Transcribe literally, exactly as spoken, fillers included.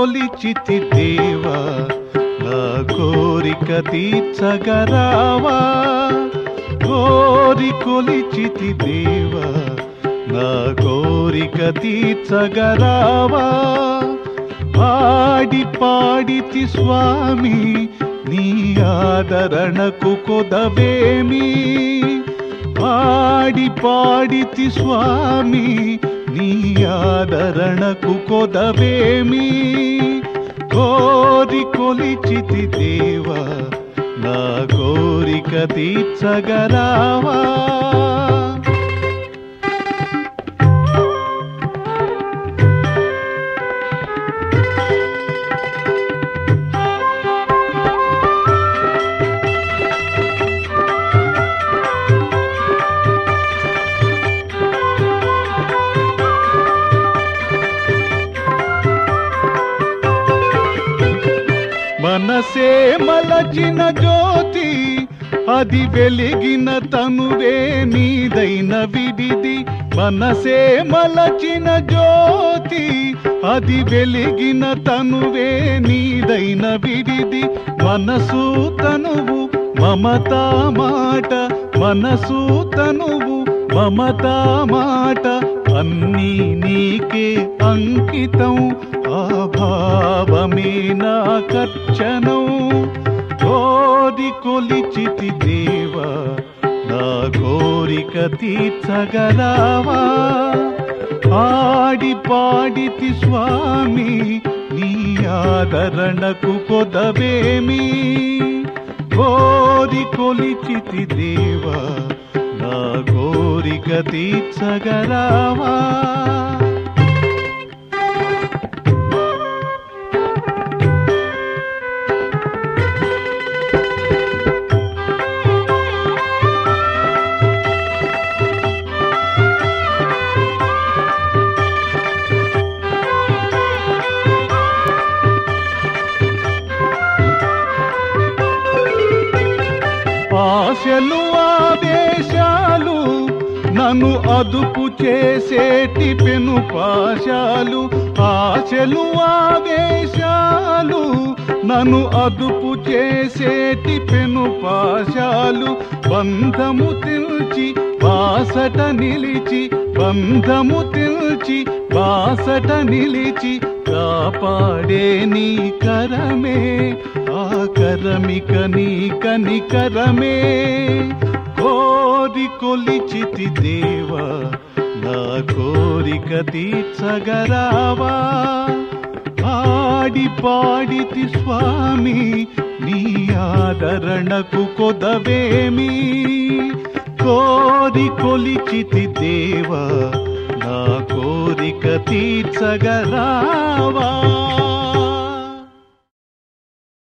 కొలిచితి దేవా నా కోరిక తీర్చగరావా కోరి కొలిచితి దేవా నా కోరిక తీర్చగరావా పాడి పాడితి స్వామి నీ ఆదరణకు కొదవేమి పాడి పాడితి స్వామి నీ ఆదరణకు కొదవేమి కోరి కొలిచితి దేవా నా కోరిక తీర్చగరావా మనసే మలచిన జ్యోతి అది వెలిగిన తనువే నీదైన విడిది మనసే మలచిన జ్యోతి అది వెలిగిన తనువే నీదైన విడిది మనసు తనువు మమతా మాట మనసు తనువు మమతా మాట అన్నీ నీకే అంకితం ఆ భావమే నా కర్చనం కోరి కొలిచితి దేవా నా కోరిక తీర్చగరావా ఆడి పాడితి స్వామి నీ ఆదరణకు కొదవేమి కోరి కొలిచితి దేవా నా కోరిక తీర్చగరావా ఆశలు ఆదేశాలు నన్ను అదుపు చేసేటి పెను పాశాలు ఆశలు ఆదేశాలు నన్ను అదుపు చేసేటి పెను పాశాలు బంధము తెల్చి బాసట నిలిచి బంధము తెల్చి బాసట నిలిచి కాపాడే నీ కరమే ఆ కరమిక నీ కనికరమే కోరి కొలిచితి దేవా నా కోరిక తీర్చగరావా ఆడి పాడితి స్వామి నీ ఆదరణకు కొదవేమి కోరి కొలిచితి దేవా నా కోరిక తీర్చగరావా